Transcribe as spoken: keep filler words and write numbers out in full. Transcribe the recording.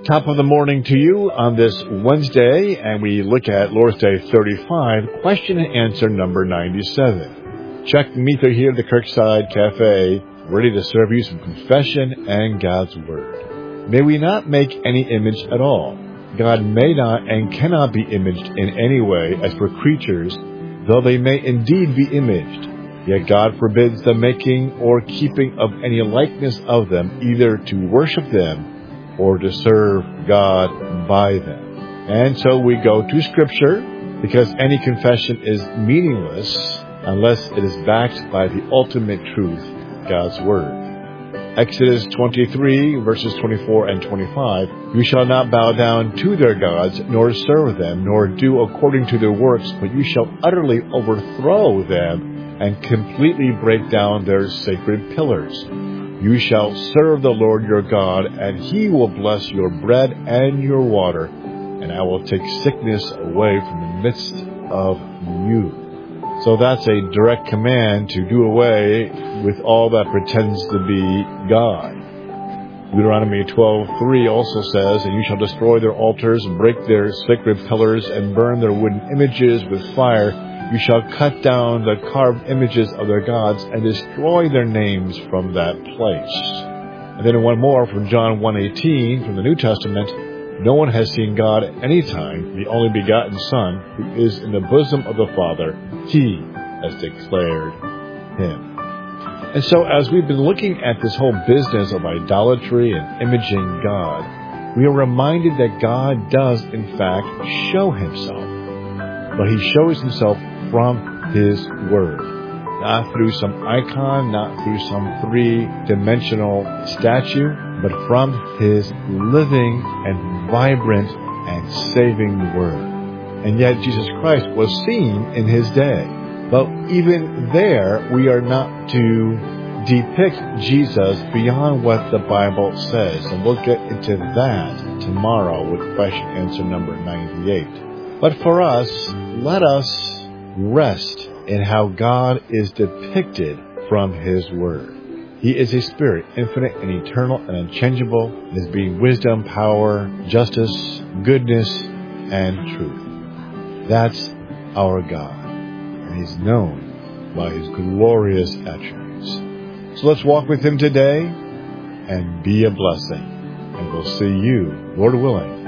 Top of the morning to you on this Wednesday, and we look at Lord's Day thirty-five, question and answer number ninety-seven. Chuck Mather here at the Kirkside Cafe, ready to serve you some confession and God's Word. May we not make any image at all. God may not and cannot be imaged in any way as for creatures, though they may indeed be imaged. Yet God forbids the making or keeping of any likeness of them, either to worship them or to serve God by them. And so we go to Scripture, because any confession is meaningless unless it is backed by the ultimate truth, God's Word. Exodus twenty-three, verses twenty-four and twenty-five, "You shall not bow down to their gods, nor serve them, nor do according to their works, but you shall utterly overthrow them and completely break down their sacred pillars. You shall serve the Lord your God, and he will bless your bread and your water, and I will take sickness away from the midst of you." So that's a direct command to do away with all that pretends to be God. Deuteronomy twelve three also says, "And you shall destroy their altars, and break their sacred pillars, and burn their wooden images with fire. You shall cut down the carved images of their gods and destroy their names from that place." And then one more from John one eighteen from the New Testament, "No one has seen God at any time. The only begotten Son, who is in the bosom of the Father, he has declared him." And so as we've been looking at this whole business of idolatry and imaging God, we are reminded that God does in fact show himself. But he shows himself from his Word, not through some icon, not through some three-dimensional statue, but from his living and vibrant and saving Word. And yet Jesus Christ was seen in his day. But even there, we are not to depict Jesus beyond what the Bible says. And we'll get into that tomorrow with question answer number ninety-eight. But for us, let us rest in how God is depicted from his Word. He is a spirit, infinite and eternal and unchangeable, as being wisdom, power, justice, goodness, and truth. That's our God, and he's known by his glorious attributes. So let's walk with him today and be a blessing. And we'll see you, Lord willing,